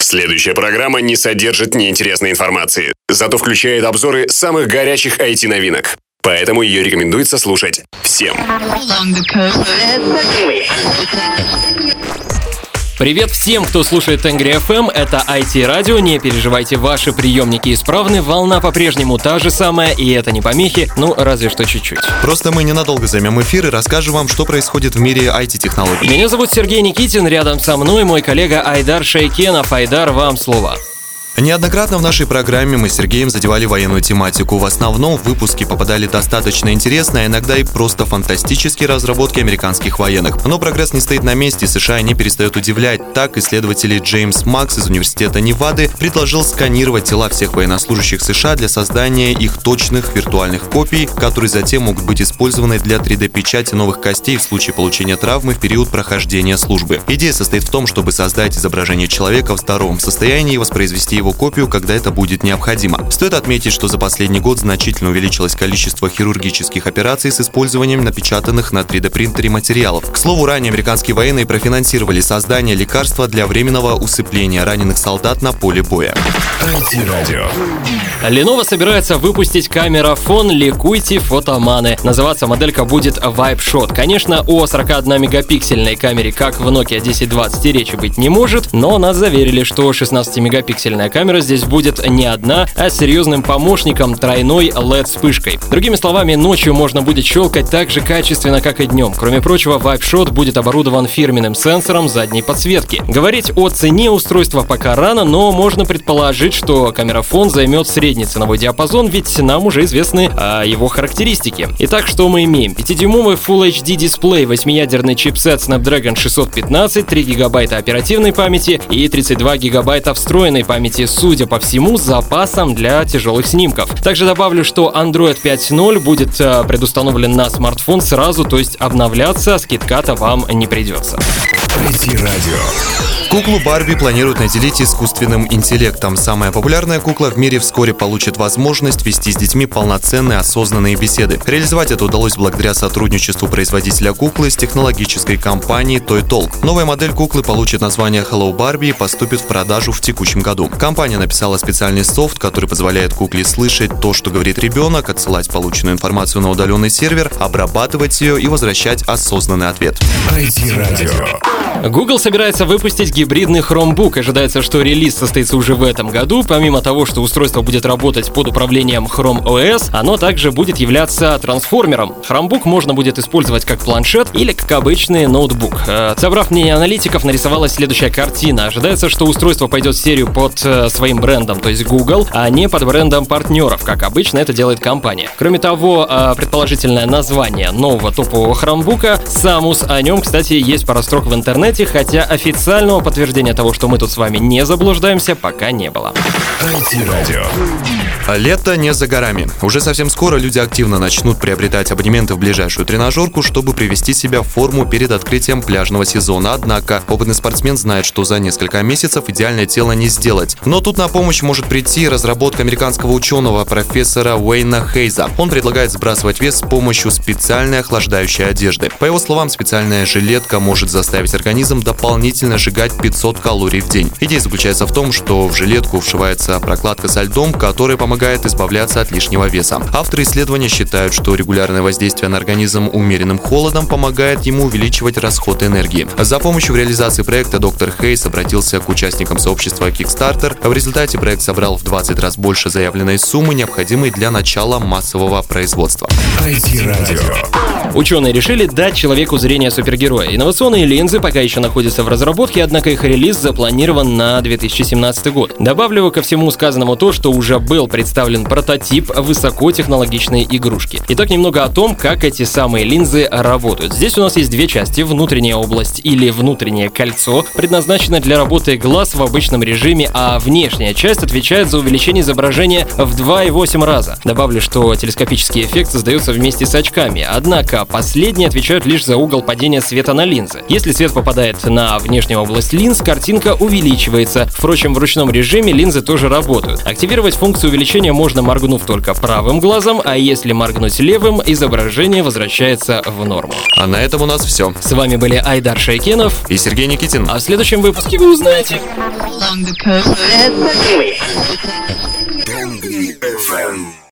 Следующая программа не содержит неинтересной информации, зато включает обзоры самых горячих IT-новинок. Поэтому ее рекомендуется слушать всем. Привет всем, кто слушает Angry FM, это IT-радио, не переживайте, ваши приемники исправны, волна по-прежнему та же самая, и это не помехи, разве что чуть-чуть. Просто мы ненадолго займем эфир и расскажем вам, что происходит в мире IT-технологий. Меня зовут Сергей Никитин, рядом со мной мой коллега Айдар Шайкенов. Айдар, вам слово. Неоднократно в нашей программе мы с Сергеем задевали военную тематику. В основном в выпуски попадали достаточно интересные, а иногда и просто фантастические разработки американских военных. Но прогресс не стоит на месте, США не перестает удивлять. Так, исследователь Джеймс Макс из университета Невады предложил сканировать тела всех военнослужащих США для создания их точных виртуальных копий, которые затем могут быть использованы для 3D-печати новых костей в случае получения травмы в период прохождения службы. Идея состоит в том, чтобы создать изображение человека в здоровом состоянии и воспроизвести его копию, когда это будет необходимо. Стоит отметить, что за последний год значительно увеличилось количество хирургических операций с использованием напечатанных на 3D-принтере материалов. К слову, ранее американские военные профинансировали создание лекарства для временного усыпления раненых солдат на поле боя. IT-радио. Lenovo собирается выпустить камерафон «Ликуйте, фотоманы». Называться моделька будет Vibe Shot. Конечно, о 41-мегапиксельной камере, как в Nokia 1020, речи быть не может, но нас заверили, что 16-мегапиксельная камера здесь будет не одна, а с серьезным помощником тройной LED-вспышкой. Другими словами, ночью можно будет щелкать так же качественно, как и днем. Кроме прочего, Vibe Shot будет оборудован фирменным сенсором задней подсветки. Говорить о цене устройства пока рано, но можно предположить, что камерафон займет средний ценовой диапазон, ведь нам уже известны его характеристики. Итак, что мы имеем? 5-дюймовый Full HD дисплей, 8-ядерный чипсет Snapdragon 615, 3 гигабайта оперативной памяти и 32 гигабайта встроенной памяти, судя по всему, с запасом для тяжелых снимков. Также добавлю, что Android 5.0 будет предустановлен на смартфон сразу, то есть обновляться скидка-то вам не придется. IT-радио. Куклу Барби планируют наделить искусственным интеллектом. Самая популярная кукла в мире вскоре получит возможность вести с детьми полноценные осознанные беседы. Реализовать это удалось благодаря сотрудничеству производителя куклы с технологической компанией Toy Talk. Новая модель куклы получит название Hello Barbie и поступит в продажу в текущем году. Компания написала специальный софт, который позволяет кукле слышать то, что говорит ребенок, отсылать полученную информацию на удаленный сервер, обрабатывать ее и возвращать осознанный ответ. IT-радио. Google собирается выпустить гибридный Chromebook. Ожидается, что релиз состоится уже в этом году. Помимо того, что устройство будет работать под управлением Chrome OS, оно также будет являться трансформером. Chromebook можно будет использовать как планшет или как обычный ноутбук. Собрав мнение аналитиков, нарисовалась следующая картина. Ожидается, что устройство пойдет в серию под своим брендом, то есть Google, а не под брендом партнеров, как обычно это делает компания. Кроме того, предположительное название нового топового Chromebook Samus, о нем, кстати, есть пара строк в интернете, хотя официального подтверждения того, что мы тут с вами не заблуждаемся, пока не было. IT-радио. Лето не за горами. Уже совсем скоро люди активно начнут приобретать абонементы в ближайшую тренажерку, чтобы привести себя в форму перед открытием пляжного сезона. Однако опытный спортсмен знает, что за несколько месяцев идеальное тело не сделать. Но тут на помощь может прийти разработка американского ученого профессора Уэйна Хейза. Он предлагает сбрасывать вес с помощью специальной охлаждающей одежды. По его словам, специальная жилетка может заставить организм дополнительно сжигать 500 калорий в день. Идея заключается в том, что в жилетку вшивается прокладка со льдом, которая помогает избавляться от лишнего веса. Авторы исследования считают, что регулярное воздействие на организм умеренным холодом помогает ему увеличивать расход энергии. За помощью в реализации проекта доктор Хейс обратился к участникам сообщества Kickstarter. В результате проект собрал в 20 раз больше заявленной суммы, необходимой для начала массового производства. IT-радио. Ученые решили дать человеку зрение супергероя. Инновационные линзы пока еще находятся в разработке, однако их релиз запланирован на 2017 год. Добавлю ко всему сказанному то, что уже был представлен прототип высокотехнологичной игрушки. Итак, немного о том, как эти самые линзы работают. Здесь у нас есть две части. Внутренняя область или внутреннее кольцо предназначено для работы глаз в обычном режиме, а внешняя часть отвечает за увеличение изображения в 2,8 раза. Добавлю, что телескопический эффект создается вместе с очками, однако последние отвечают лишь за угол падения света на линзы. Если свет попадает попадает на внешнюю область линз, картинка увеличивается. Впрочем, в ручном режиме линзы тоже работают. Активировать функцию увеличения можно, моргнув только правым глазом, а если моргнуть левым, изображение возвращается в норму. А на этом у нас все. С вами были Айдар Шайкенов И Сергей Никитин. А в следующем выпуске вы узнаете.